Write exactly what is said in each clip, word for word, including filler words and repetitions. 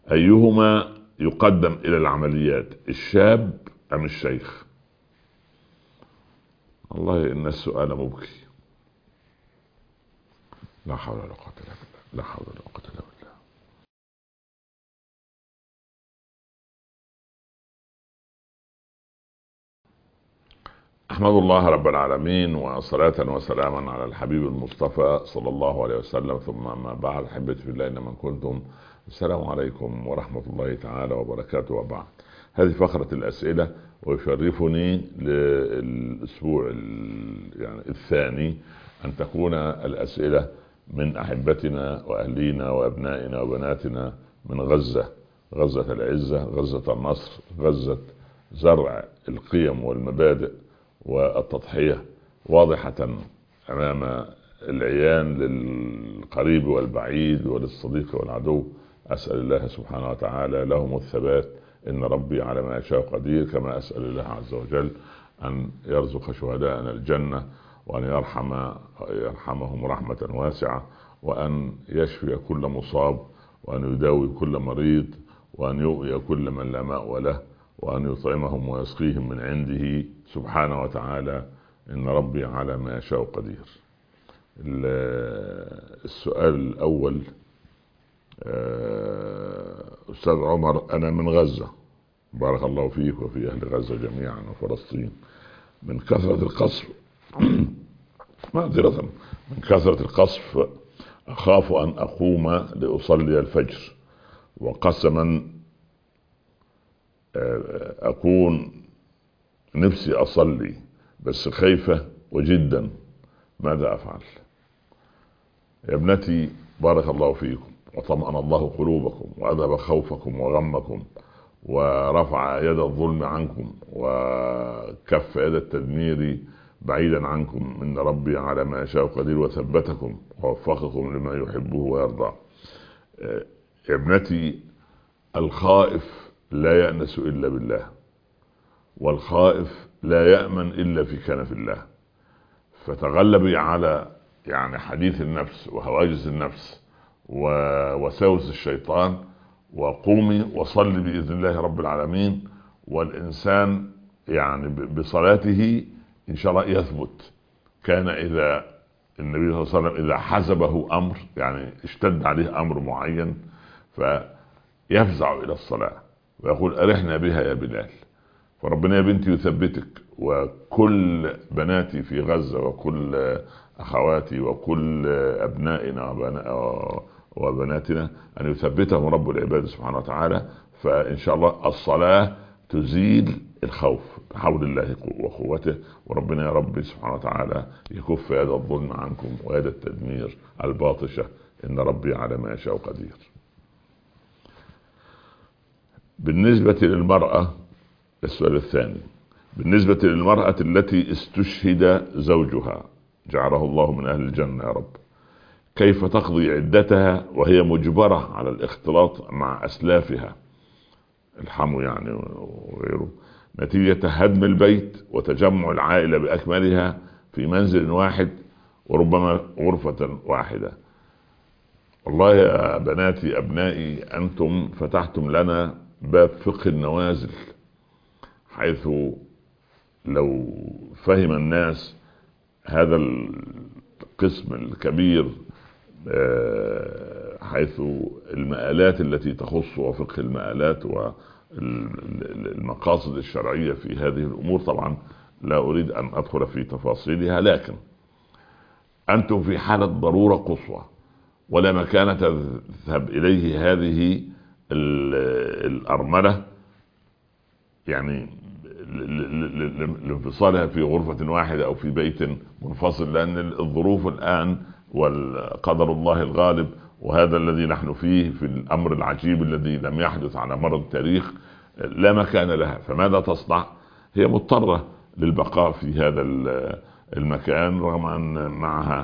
أيهما يقدم إلى العمليات، الشاب أم الشيخ؟ والله إن السؤال مبكي. لا حول ولا قوة إلا بالله، لا حول ولا قوة إلا بالله. أحمد الله رب العالمين، وصلاة وسلاما على الحبيب المصطفى صلى الله عليه وسلم، ثم ما بعد. أحبتي في الله، إنما كنتم. السلام عليكم ورحمة الله تعالى وبركاته. وبعد، هذه فقرة الأسئلة، ويشرفني للأسبوع يعني الثاني أن تكون الأسئلة من أحبتنا وأهلينا وأبنائنا وبناتنا من غزة، غزة العزة، غزة النصر، غزة زرع القيم والمبادئ والتضحية واضحة أمام العيان للقريب والبعيد وللصديق والعدو. أسأل الله سبحانه وتعالى لهم الثبات، إن ربي على ما يشاء قدير. كما أسأل الله عز وجل أن يرزق شهداءنا الجنة، وأن يرحم يرحمهم رحمة واسعة، وأن يشفي كل مصاب، وأن يداوي كل مريض، وأن يؤوي كل من لا مأوى له، وأن يطعمهم ويسقيهم من عنده سبحانه وتعالى، إن ربي على ما يشاء قدير. السؤال الأول، أستاذ عمر، أنا من غزة، بارك الله فيك وفي أهل غزة جميعا وفلسطين. من كثرة القصف معذرة من كثرة القصف أخاف أن أقوم لأصلي الفجر، وقسما أكون نفسي أصلي بس خايفة وجدا، ماذا أفعل؟ يا ابنتي بارك الله فيكم، وطمأن الله قلوبكم، وأذهب خوفكم وغمكم، ورفع يد الظلم عنكم، وكف يد التدمير بعيدا عنكم، من ربي على ما يشاء قدير، وثبتكم ووفقكم لما يحبه ويرضى. يا ابنتي، الخائف لا يأنس إلا بالله، والخائف لا يأمن إلا في كنف الله. فتغلبي على يعني حديث النفس وهواجس النفس ووساوس الشيطان، وقومي وصلي بإذن الله رب العالمين. والإنسان يعني بصلاته إن شاء الله يثبت. كان إذا النبي صلى الله عليه وسلم إذا حزبه أمر، يعني اشتد عليه أمر معين، فيفزع إلى الصلاة ويقول أرحنا بها يا بلال. فربنا يا بنتي يثبتك، وكل بناتي في غزة، وكل أخواتي، وكل أبنائنا وبناتنا، أن يثبتهم رب العباد سبحانه وتعالى. فإن شاء الله الصلاة تزيل الخوف بحول الله وقوته، وربنا يا رب سبحانه وتعالى يكف يد الظلم عنكم ويد التدمير الباطشة، إن ربي على ما يشاء قدير. بالنسبة للمرأة، السؤال الثاني، بالنسبة للمرأة التي استشهد زوجها جعله الله من أهل الجنة يا رب، كيف تقضي عدتها وهي مجبرة على الاختلاط مع أسلافها الحمو يعني وغيره، نتيجة هدم البيت وتجمع العائلة بأكملها في منزل واحد وربما غرفة واحدة؟ والله يا بناتي أبنائي، أنتم فتحتم لنا باب فقه النوازل، حيث لو فهم الناس هذا القسم الكبير، حيث المآلات التي تخص وفقه المآلات والمقاصد الشرعية في هذه الأمور، طبعا لا أريد أن أدخل في تفاصيلها، لكن أنتم في حالة ضرورة قصوى، ولا مكان تذهب إليه هذه الأرملة يعني لانفصالها في غرفة واحدة أو في بيت منفصل، لأن الظروف الآن والقدر الله الغالب، وهذا الذي نحن فيه في الأمر العجيب الذي لم يحدث على مر التاريخ، لا مكان لها. فماذا تصنع؟ هي مضطرة للبقاء في هذا المكان، رغم أن معها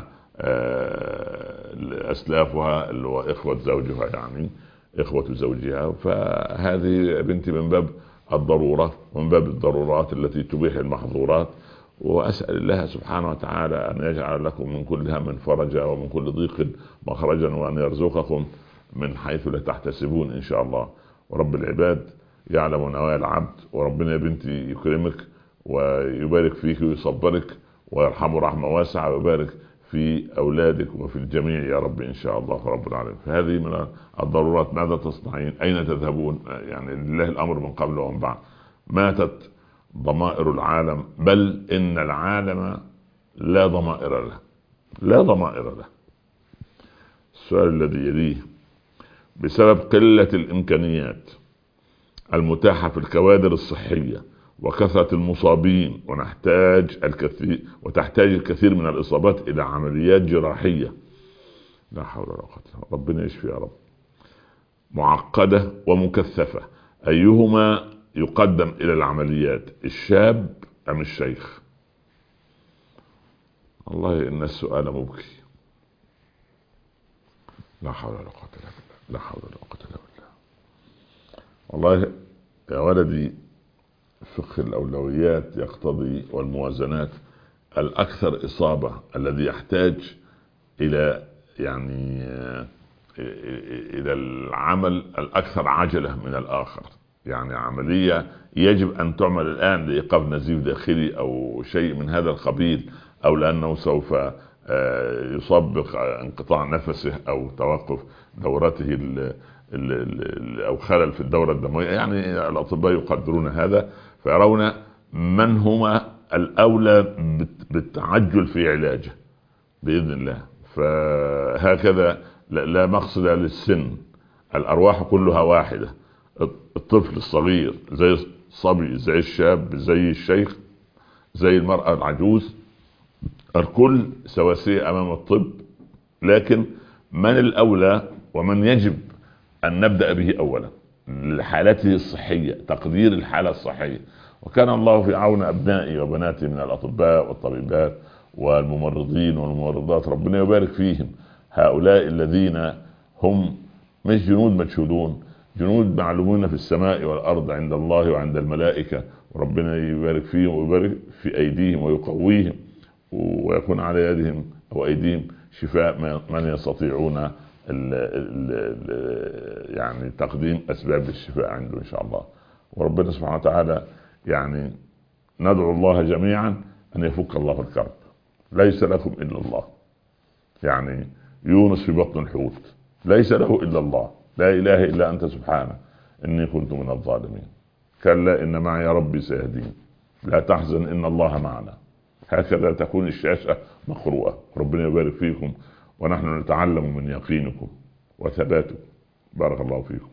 أسلافها اللي هو إخوة زوجها، يعني إخوة زوجها. فهذه بنتي من باب الضرورة ومن باب الضرورات التي تبيح المحظورات. وأسأل الله سبحانه وتعالى أن يجعل لكم من كل هم فرجا ومن كل ضيق مخرجا، وأن يرزقكم من حيث لا تحتسبون إن شاء الله. ورب العباد يعلم نوايا العبد، وربنا يا بنتي يكرمك ويبارك فيك ويصبرك ويرحمه رحمة واسعة ويبارك في أولادك وفي الجميع يا رب إن شاء الله رب العالمين. فهذه من الضرورات. ماذا تصنعين؟ أين تذهبون؟ يعني لله الأمر من قبل ومن بعد. ماتت ضمائر العالم، بل إن العالم لا ضمائر له، لا ضمائر له. السؤال الذي يليه: بسبب قلة الإمكانيات المتاحة في الكوادر الصحية وكثرة المصابين، ونحتاج الكثير وتحتاج الكثير من الإصابات إلى عمليات جراحية، لا حول ولا قوة إلا بالله، ربنا يشفي يا رب، معقدة ومكثفة، أيهما يقدم إلى العمليات، الشاب أم الشيخ؟ والله إن السؤال مبكي، لا حول ولا قوة إلا بالله، لا حول ولا قوة إلا بالله. والله يا ولدي، فقه الأولويات يقتضي والموازنات الأكثر إصابة الذي يحتاج إلى يعني إلى العمل الأكثر عجلة من الآخر. يعني عملية يجب أن تعمل الآن لإيقاف نزيف داخلي أو شيء من هذا القبيل، أو لأنه سوف يسبق انقطاع نفسه أو توقف دورته ال أو خلل في الدورة الدموية. يعني الأطباء يقدرون هذا، فيرون من هما الأولى بالتعجل في علاجه بإذن الله. فهكذا لا مقصد للسن، الأرواح كلها واحدة. الطفل الصغير زي الصبي، زي الشاب، زي الشيخ، زي المرأة العجوز، الكل سواسية أمام الطب. لكن من الأولى ومن يجب أن نبدأ به أولا لحالته الصحية، تقدير الحالة الصحية. وكان الله في عون أبنائي وبناتي من الأطباء والطبيبات والممرضين والممرضات، ربنا يبارك فيهم. هؤلاء الذين هم مش جنود مجهولون، جنود معلومون في السماء والأرض عند الله وعند الملائكة، وربنا يبارك فيهم ويبارك في أيديهم ويقويهم، ويكون على يدهم أو أيديهم شفاء من يستطيعون ال ال ال يعني تقديم أسباب الشفاء عنده إن شاء الله. وربنا سبحانه وتعالى يعني ندعو الله جميعا أن يفك الله الكرب. ليس لكم إلا الله. يعني يونس في بطن الحوت ليس له إلا الله، لا إله إلا أنت سبحانه إني كنت من الظالمين. كلا إن معي ربي سيهدين. لا تحزن إن الله معنا. هكذا تكون الشاشة مقروءة. ربنا يبارك فيكم، ونحن نتعلم من يقينكم وثباتكم. بارك الله فيكم.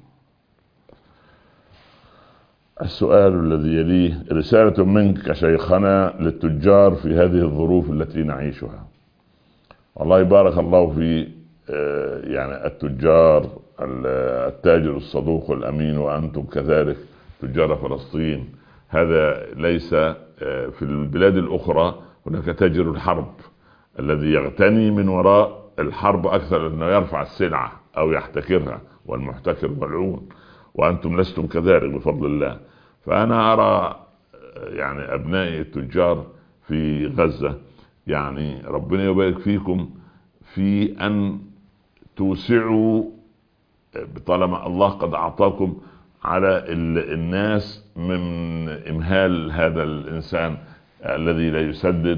السؤال الذي يليه: رسالة منك شيخنا للتجار في هذه الظروف التي نعيشها. والله بارك الله في يعني التجار، التاجر الصدوق الأمين، وأنتم كذلك تجار فلسطين. هذا ليس في البلاد الأخرى هناك تاجر الحرب الذي يغتني من وراء الحرب أكثر أنه يرفع السلعة أو يحتكرها، والمحتكر ملعون، وأنتم لستم كذلك بفضل الله. فأنا أرى يعني أبنائي التجار في غزة، يعني ربنا يبارك فيكم في أن توسعوا، طالما الله قد أعطاكم على الناس من إمهال هذا الإنسان الذي لا يسدد،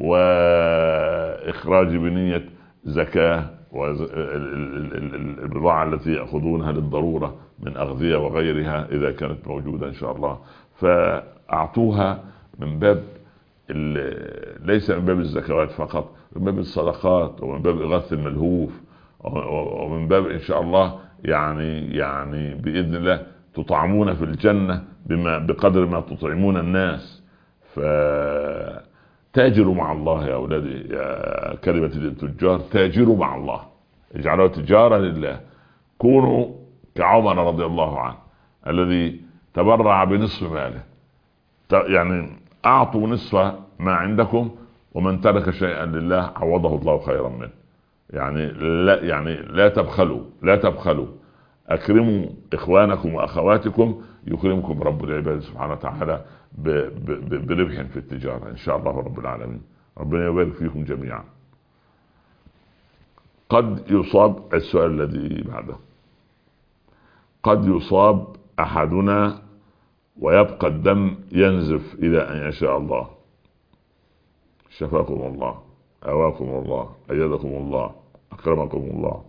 وإخراج بنية زكاة والبضاعة التي يأخذونها للضرورة من أغذية وغيرها إذا كانت موجودة إن شاء الله، فأعطوها من باب ليس من باب الزكوات فقط، من باب الصدقات ومن باب إغاثة الملهوف، ومن باب إن شاء الله يعني يعني بإذن الله تطعمون في الجنة بما بقدر ما تطعمون الناس. فتاجروا مع الله يا أولادي، يا كلمة التجار، تاجروا مع الله، اجعلوا تجارة لله. كونوا كعمر رضي الله عنه الذي تبرع بنصف ماله، يعني أعطوا نصف ما عندكم، ومن ترك شيئا لله عوضه الله خيرا منه. يعني لا يعني لا تبخلوا، لا تبخلوا، أكرموا إخوانكم وأخواتكم يكرمكم رب العباد سبحانه وتعالى بربح في التجارة إن شاء الله رب العالمين. ربنا يبارك فيكم جميعا. قد يصاب السؤال الذي بعده: قد يصاب أحدنا ويبقى الدم ينزف إلى أن يشاء الله. شفاكم الله، أواكم الله، أيدكم الله، أكرمكم الله.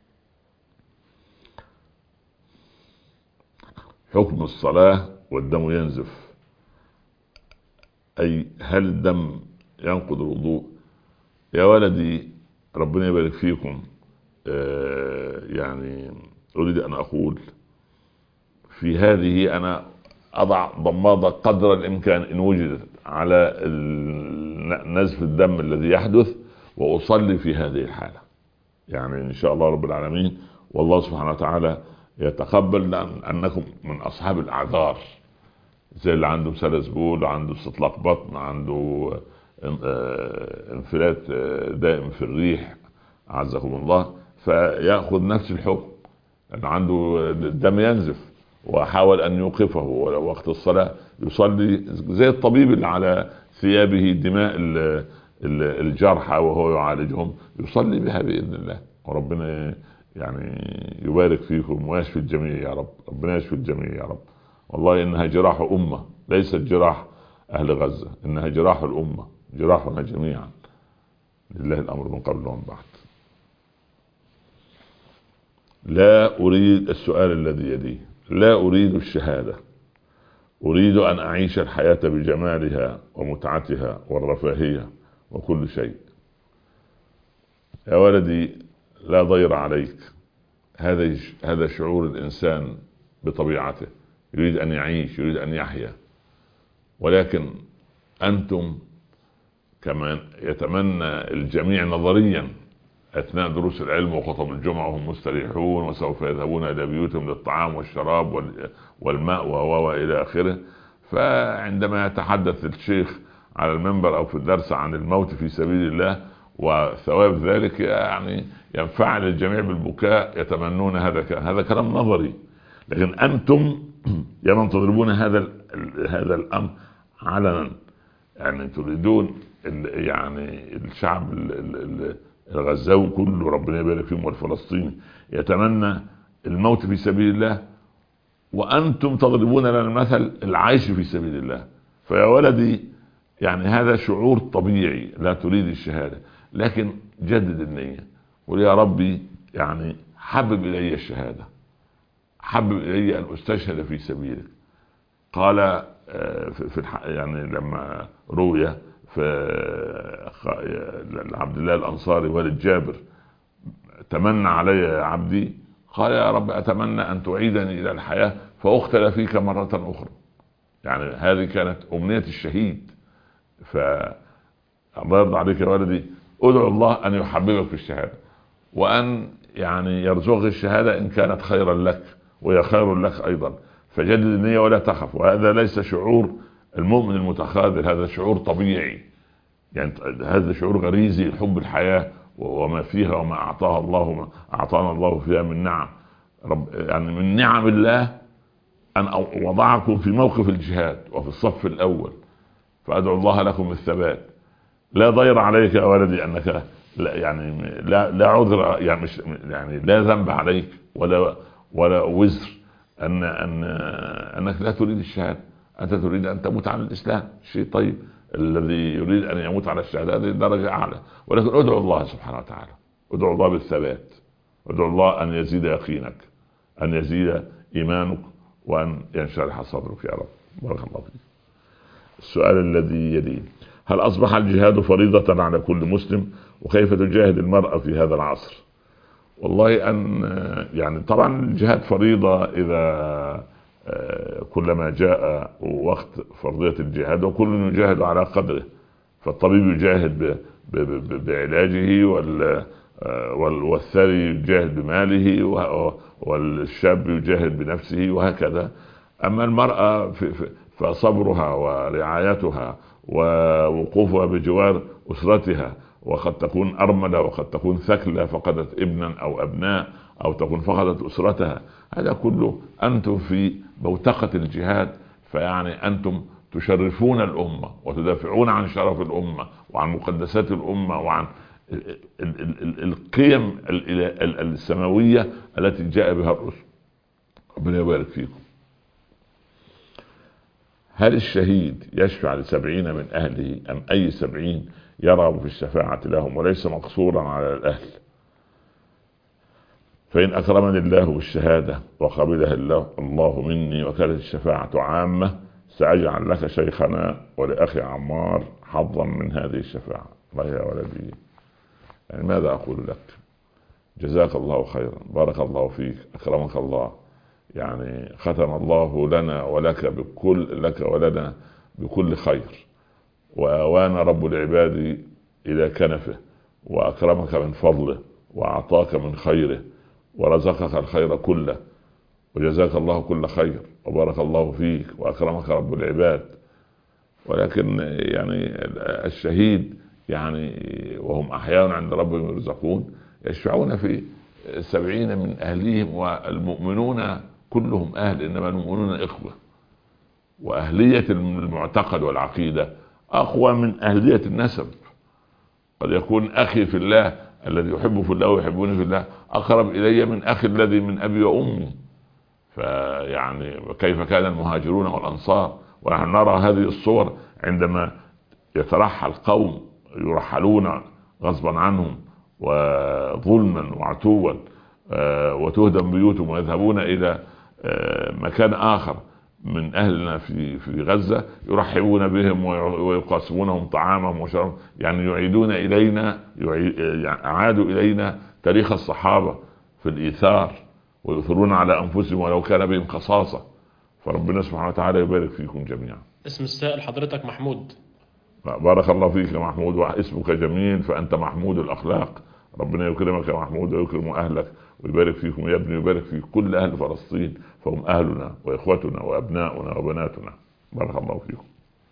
حكم الصلاة والدم ينزف، أي هل الدم ينقض الوضوء؟ يا ولدي ربنا يبارك فيكم، آه يعني أريد أن أقول في هذه أنا أضع ضمادة قدر الإمكان إن وجدت على نزف الدم الذي يحدث، وأصلي في هذه الحالة يعني إن شاء الله رب العالمين. والله سبحانه وتعالى يتقبل أنكم من أصحاب الأعذار، زي اللي عنده سلس بول، عنده استطلاق بطن، عنده انفلات دائم في الريح عزكم الله، فيأخذ نفس الحكم أن عنده الدم ينزف وحاول أن يوقفه وقت الصلاة، يصلي زي الطبيب اللي على ثيابه دماء الجرحى وهو يعالجهم، يصلي بها بإذن الله. وربنا يعني يبارك فيكم ويشفي الجميع يا رب. ربنا يشفي الجميع يا رب. والله إنها جراح أمة، ليست جراح أهل غزة، إنها جراح الأمة، جراحنا جميعا. لله الأمر من قبل ومن بعد. لا أريد السؤال الذي يليه، لا أريد الشهادة، أريد أن أعيش الحياة بجمالها ومتعتها والرفاهية وكل شيء. يا ولدي لا ضير عليك، هذا هذا شعور الإنسان بطبيعته، يريد أن يعيش، يريد أن يحيا. ولكن أنتم كما يتمنى الجميع نظريا أثناء دروس العلم وخطب الجمعة وهم مستريحون وسوف يذهبون إلى بيوتهم للطعام والشراب والماء وإلى آخره، فعندما يتحدث الشيخ على المنبر أو في الدرس عن الموت في سبيل الله وثواب ذلك يعني ينفعل الجميع بالبكاء، يتمنون هذا هذا كلام نظري. لكن أنتم يا من تضربون هذا هذا الأمر علنا، يعني تريدون يعني الشعب الغزاوي كله ربنا يبارك فيهم والفلسطيني يتمنى الموت في سبيل الله، وأنتم تضربون لنا المثل العيش في سبيل الله. فيا ولدي يعني هذا شعور طبيعي، لا تريد الشهادة، لكن جدد النية، قل يا ربي يعني حبب إلي الشهادة، حبب إلي أن أستشهد في سبيلك. قال في يعني لما روي في عبد الله الأنصاري والد جابر، تمنى علي يا عبدي، قال يا رب أتمنى أن تعيدني إلى الحياة فأقتل فيك مرة أخرى. يعني هذه كانت أمنية الشهيد. فالله يرضى عليك يا ولدي، ادعو الله أن يحببك في الشهادة، وأن يعني يرزقك الشهادة إن كانت خيرا لك، وهي خير لك أيضا. فجدد النية ولا تخف. وهذا ليس شعور المؤمن المتخاذل، هذا شعور طبيعي، يعني هذا شعور غريزي، حب الحياة وما فيها وما أعطاها الله وما أعطانا الله فيها من نعم. رب يعني من نعم الله أن وضعكم في موقف الجهاد وفي الصف الأول، فأدعو الله لكم الثبات. لا ضير عليك يا ولدي أنك لا يعني لا لا عذر، يعني مش يعني لا ذنب عليك ولا ولا وزر أن أن أنك لا تريد الشهادة. أنت تريد أن تموت على الإسلام، شيء طيب. الذي يريد أن يموت على الشهادة هذه درجة أعلى. ولكن ادعو الله سبحانه وتعالى، ادعو الله بالثبات، ادعو الله أن يزيد يقينك، أن يزيد إيمانك، وأن ينشرح صدرك يا رب. بارك الله فيك. السؤال الذي يليه: هل أصبح الجهاد فريضة على كل مسلم؟ وكيف تجاهد المرأة في هذا العصر؟ والله أن يعني طبعا الجهاد فريضة إذا كلما جاء وقت فرضية الجهاد، وكل يجاهد على قدره. فالطبيب يجاهد بعلاجه، والثري يجاهد بماله، والشاب يجاهد بنفسه، وهكذا. أما المرأة فصبرها ورعايتها ووقوفها بجوار أسرتها، وقد تكون أرملة وقد تكون ثكلة فقدت ابنا أو أبناء، أو تكون فقدت أسرتها. هذا كله أنتم في بوتقة الجهاد، فيعني أنتم تشرفون الأمة وتدافعون عن شرف الأمة وعن مقدسات الأمة وعن القيم السماوية التي جاء بها الرسل. ربنا يبارك فيكم. هل الشهيد يشفع لسبعين من أهله أم أي سبعين يرغب في الشفاعة لهم وليس مقصورا على الأهل؟ فإن أكرمني الله بالشهادة وقبلها الله مني وكانت الشفاعة عامة سأجعل لك شيخنا ولأخي عمار حظا من هذه الشفاعة. الله يا ولدي، يعني ماذا أقول لك؟ جزاك الله خيرا، بارك الله فيك، أكرمك الله، يعني ختم الله لنا ولك بكل لك ولنا بكل خير، وأوان رب العباد إلى كنفه، وأكرمك من فضله، وأعطاك من خيره، ورزقك الخير كله، وجزاك الله كل خير، وبارك الله فيك، وأكرمك رب العباد. ولكن يعني الشهيد يعني وهم أحياء عند ربهم يرزقون يشفعون في سبعين من أهليهم، والمؤمنون كلهم أهل، إنما المؤمنون إخوة، وأهلية المعتقد والعقيدة أقوى من أهلية النسب. قد يكون أخي في الله الذي يحب في الله ويحبوني في الله أقرب إلي من أخي الذي من أبي وأمي. فيعني كيف كان المهاجرون والأنصار؟ ونحن نرى هذه الصور عندما يترحل قوم يرحلون غصبا عنهم وظلما وعتوا وتهدم بيوتهم ويذهبون إلى مكان آخر من أهلنا في في غزة، يرحبون بهم ويقاسمونهم طعامهم وشرابهم، يعني يعيدون إلينا عادوا إلينا تاريخ الصحابة في الإيثار، ويؤثرون على أنفسهم ولو كان بهم خصاصة. فربنا سبحانه وتعالى يبارك فيكم جميعا. اسم السائل حضرتك محمود. بارك الله فيك يا محمود، واسمك جميل فأنت محمود الأخلاق. ربنا يكرمك يا محمود ويكرم أهلك ويبارك فيكم يا ابني، ويبارك في كل أهل فلسطين، فهم أهلنا وإخوتنا وأبناؤنا وبناتنا. بارك الله فيكم.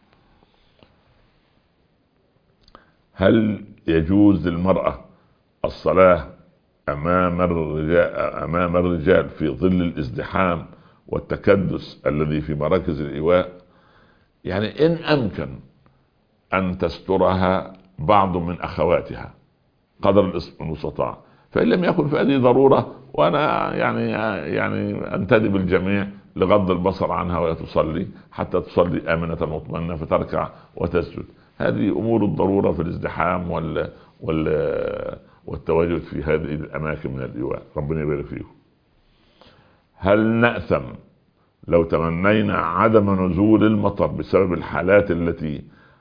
هل يجوز للمرأة الصلاة أمام الرجال أمام الرجال في ظل الازدحام والتكدس الذي في مراكز الإيواء؟ يعني إن أمكن أن تسترها بعض من أخواتها قدر المستطاع، فإن لم يكن فهذه ضرورة، وأنا يعني يعني أنتدب الجميع لغض البصر عنها وهي تصلي حتى تصلي آمنة مطمئنة فتركع وتسجد. هذه أمور الضرورة في الازدحام وال وال والتواجد في هذه الأماكن من الإيواء. ربنا يبارك فيكم. هل نأثم لو تمنينا عدم نزول المطر بسبب الحالات التي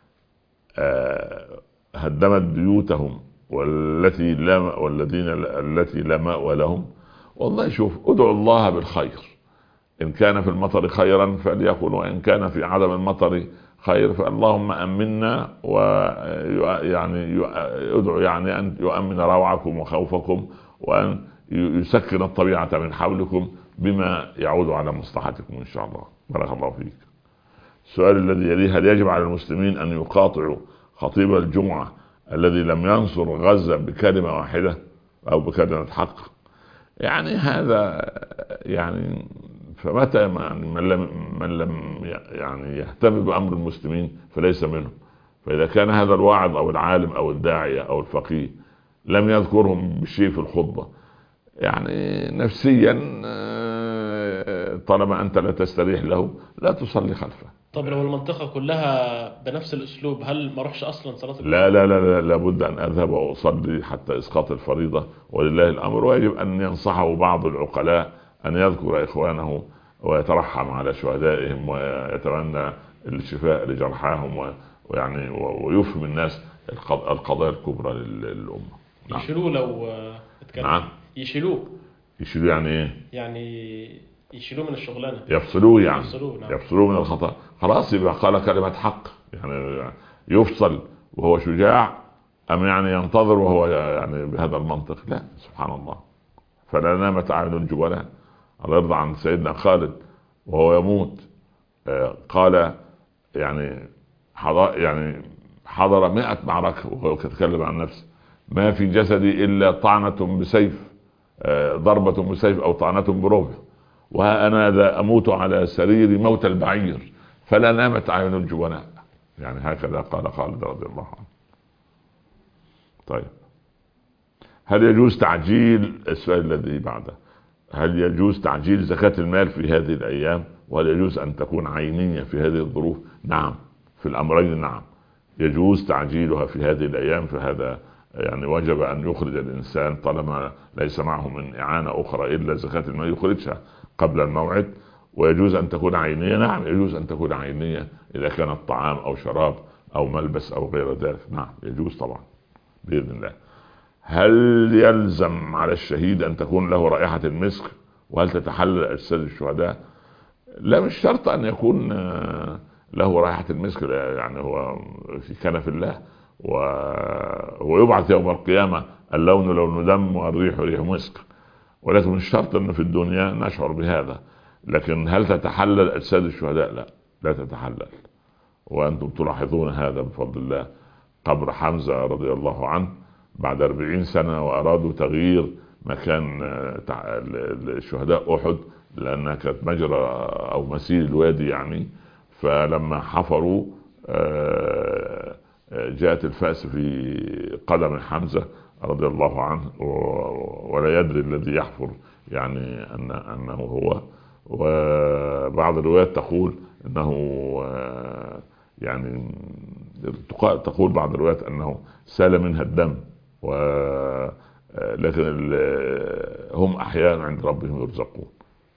هدمت بيوتهم والتي لا والذين التي لا مأوى لهم؟ والله شوف، ادعوا الله بالخير، إن كان في المطر خيرا فليكن، وإن كان في عدم المطر خير فاللهم أمنا، ويعني ادعوا يعني أن يؤمن روعكم وخوفكم، وأن يسكن الطبيعة من حولكم بما يعود على مصلحتكم إن شاء الله. بارك الله فيك. السؤال الذي يليه: هل يجب على المسلمين أن يقاطعوا خطيب الجمعة الذي لم ينصر غزة بكلمة واحدة أو بكلمة حق؟ يعني هذا يعني فمتى من لم من لم يعني يهتم بأمر المسلمين فليس منهم. فإذا كان هذا الواعظ أو العالم أو الداعية أو الفقيه لم يذكرهم بشيء في الخطبة، يعني نفسيا طالما أنت لا تستريح له لا تصلي خلفه. طب لو المنطقة كلها بنفس الأسلوب هل ما روحش أصلا صلاة الجمعة؟ لا لا لا لا لابد أن أذهب وأصلي حتى إسقاط الفريضة، ولله الأمر. ويجب أن ينصحه بعض العقلاء أن يذكر إخوانه ويترحم على شهدائهم ويتمنى الشفاء لجرحاهم، ويعني ويفهم الناس القضايا الكبرى للأمة. نعم. يشيلوه لو اتكلم. نعم. يشيلوه يشيلوه يعني إيه؟ يعني يشيلوه من الشغلانة، يفصلوه يعني يفصلوه. نعم. يفصلوه من الخطأ. خلاص يبقى قال كلمة حق، يعني يفصل وهو شجاع أم يعني ينتظر وهو يعني بهذا المنطق؟ لا، سبحان الله. فلا نامت أعين الجبلاء. الله يرضى عن سيدنا خالد وهو يموت قال يعني حضر يعني حضر مئة معركة وهو يتكلم عن نفسه: ما في جسدي إلا طعنة بسيف، ضربة بسيف أو طعنة برمح، وها أنا ذا أموت على سرير موت البعير فلا نامت أعين الجبناء. يعني هكذا قال خالد رضي الله عنه. طيب، هل يجوز تعجيل السؤال الذي بعده؟ هل يجوز تعجيل زكاة المال في هذه الأيام؟ وهل يجوز أن تكون عينية في هذه الظروف؟ نعم، في الأمرين نعم، يجوز تعجيلها في هذه الأيام. فهذا يعني وجب أن يخرج الإنسان طالما ليس معه من إعانة أخرى إلا زكاة المال يخرجها قبل الموعد. ويجوز أن تكون عينية، نعم يجوز أن تكون عينية إذا كانت طعام أو شراب أو ملبس أو غير ذلك، نعم يجوز طبعا بإذن الله. هل يلزم على الشهيد أن تكون له رائحة المسك؟ وهل تتحلل أجساد الشهداء؟ لا، مش شرط أن يكون له رائحة المسك، يعني هو في كنف الله وهو يبعث يوم القيامة اللون لون دم والريح ريح مسك، ولكن مش شرط أن في الدنيا نشعر بهذا. لكن هل تتحلل أجساد الشهداء؟ لا، لا تتحلل. وأنتم تلاحظون هذا بفضل الله. قبر حمزة رضي الله عنه بعد أربعين سنة وأرادوا تغيير مكان الشهداء أحد لأنها كانت مجرى أو مسيل الوادي يعني. فلما حفروا جاءت الفأس في قدم حمزة رضي الله عنه ولا يدري الذي يحفر يعني أن أنه هو. وبعض الروايات تقول أنه يعني تقول بعض الروايات أنه سال منها الدم، ولكن هم أحياء عند ربهم يرزقون.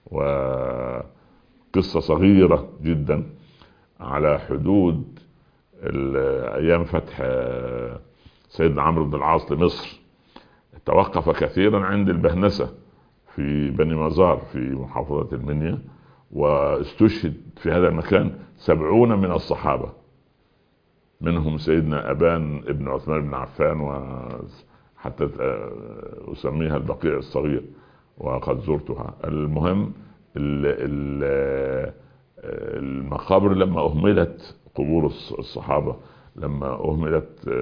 وقصة صغيرة جدا على حدود أيام فتح سيدنا عمرو بن العاص لمصر، توقف كثيرا عند البهنسة في بني مزار في محافظة المنيا، واستشهد في هذا المكان سبعون من الصحابة، منهم سيدنا أبان ابن عثمان بن عفان، وحتى أسميها البقيع الصغير وقد زرتها. المهم المقابر لما أهملت، قبور الصحابة لما أهملت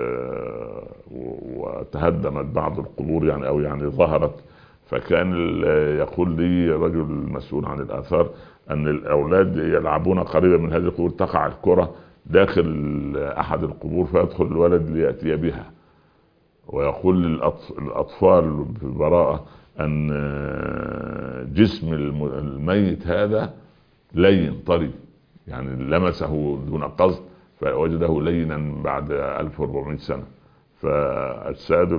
وتهدمت بعض القبور يعني أو يعني ظهرت، فكان يقول لي رجل مسؤول عن الآثار أن الأولاد يلعبون قريبا من هذه القبور، تقع الكرة داخل أحد القبور فيدخل الولد ليأتي بها، ويقول للأطفال ببراءة أن جسم الميت هذا لين طري، يعني لمسه دون قصد فوجده لينا بعد ألف وأربعمائة سنة. فأجساد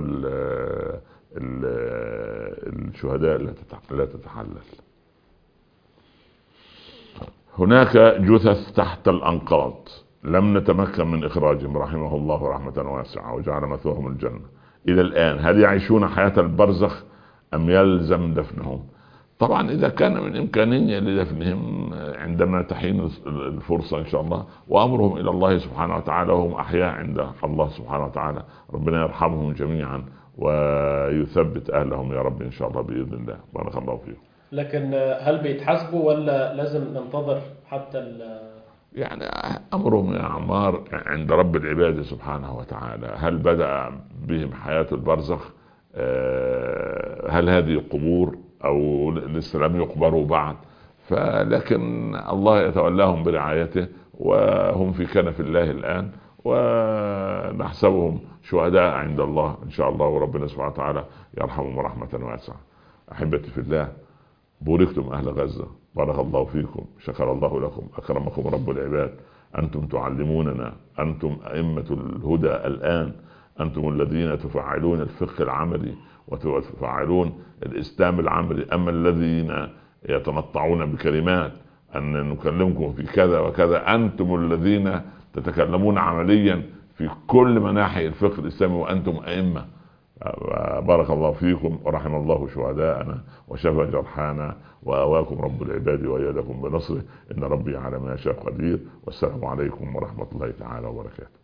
الشهداء لا تتحلل. هناك جثث تحت الأنقاض لم نتمكن من إخراجهم رحمه الله رحمة واسعة وجعل مثواهم الجنة إلى الآن. هل يعيشون حياة البرزخ أم يلزم دفنهم؟ طبعا إذا كان من إمكانية لدفنهم عندما تحين الفرصة إن شاء الله، وأمرهم إلى الله سبحانه وتعالى وهم أحياء عند الله سبحانه وتعالى، ربنا يرحمهم جميعا ويثبت أهلهم يا رب إن شاء الله بإذن الله. بارك الله فيكم. لكن هل بيتحاسبوا ولا لازم ننتظر حتى ال يعني أمرهم يا عمار عند رب العباد سبحانه وتعالى. هل بدأ بهم حياة البرزخ؟ هل هذه قبور أو لسه لم يقبروا بعد؟ فلكن الله يتولاهم برعايته وهم في كنف الله الآن، ونحسبهم شهداء عند الله إن شاء الله، وربنا سبحانه وتعالى يرحمهم رحمة واسعة. أحبتي في الله، بوركتم أهل غزة، بارك الله فيكم، شكر الله لكم، أكرمكم رب العباد. أنتم تعلموننا، أنتم أئمة الهدى الآن، أنتم الذين تفعلون الفقه العملي وتفعلون الإسلام العملي. أما الذين يتنطعون بكلمات أن نكلمكم في كذا وكذا، أنتم الذين تتكلمون عمليا في كل مناحي الفقه الإسلامي وأنتم أئمة. بارك الله فيكم ورحم الله شهداءنا وشفى جرحانا وآواكم رب العباد وأيدكم بنصره، إن ربي على ما يشاء قدير. والسلام عليكم ورحمة الله تعالى وبركاته.